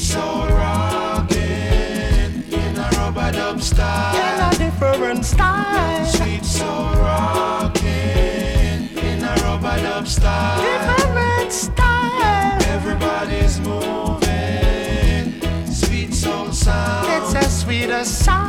soul rocking in a rubber dub style. In a different style. Sweet soul rocking in a rubber dub style. Different style. Everybody's moving. Sweet soul sound. It's a sweeter sound.